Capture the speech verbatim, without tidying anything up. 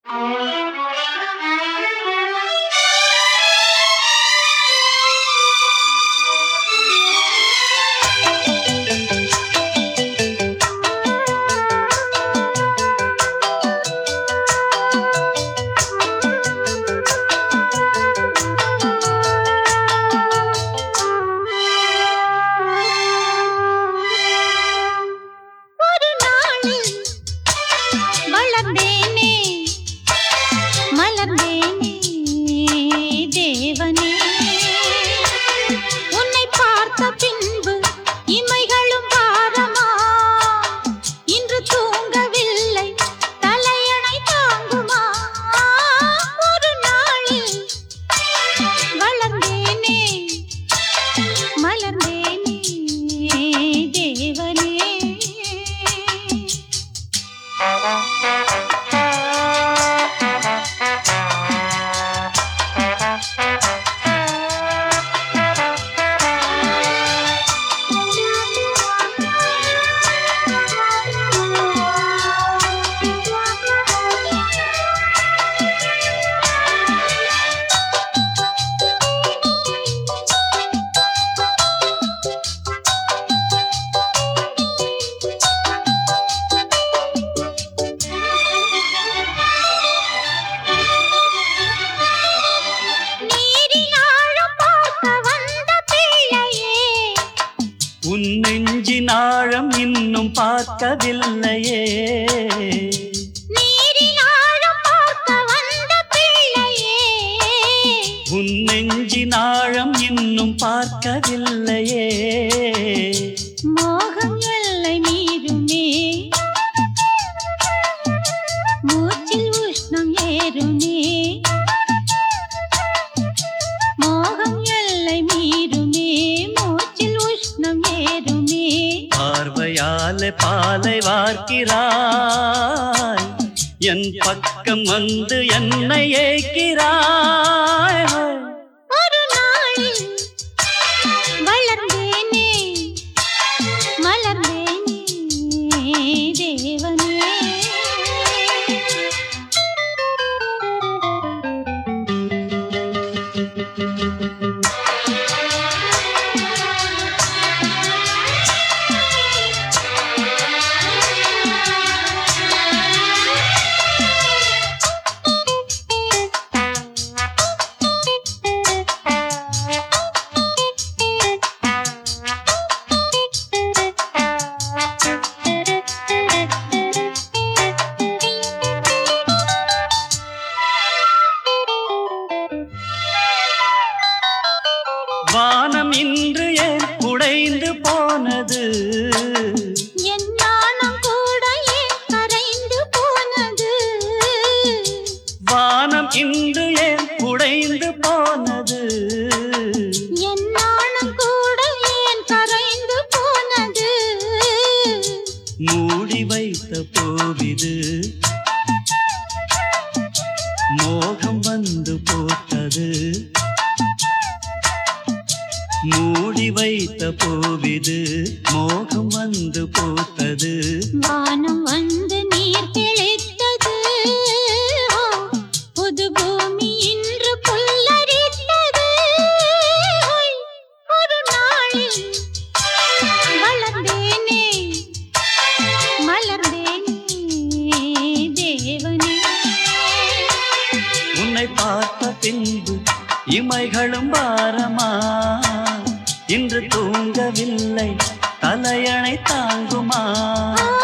உன் நெஞ்சின் ஆழம் இன்னும் பார்க்கவில்லையே. நீரின் ஆழம் பார்க்க வந்த பிள்ளையே. உன் நெஞ்சின் ஆழம் இன்னும் பார்க்கவில்லையே. மோகம் எல்லை மீறுமே, மூச்சில் உஷ்ணம் ஏறுமே. மோகம் எல்லை மீறுமே, மூச்சில் உஷ்ணம் ஏறுமே. பார்வையால பாலை வார்க்கிறாய், என் பக்கம் வந்து என்னை ஏற்கிறாய். ஒரு நாளில் வளர்ந்தேனே, மலர்ந்தேனே தேவனே. வானம் இன்று ஏன் உடைந்து போனது? என் நாணம் கூட ஏன் கரைந்து போனது? வானம் இன்று ஏன் உடைந்து போனது? என் நாணம் கூட ஏன் கரைந்து போனது? மூடி வைத்த பூவிது மோகம் வந்து போட்டது. மூடி வைத்த பூவிது மோகம் வந்து போட்டது. வானம் வந்து நீர் தெளித்தது, புது பூமி இன்று புல்லரித்தது. ஒரு நாளில் வளர்ந்தேனே, மலர்ந்தேனே தேவனே. உன்னை பார்த்த பின்பு இமைகளும் பாரமா, இன்று தூங்கவில்லை தலையணை தாங்குமா?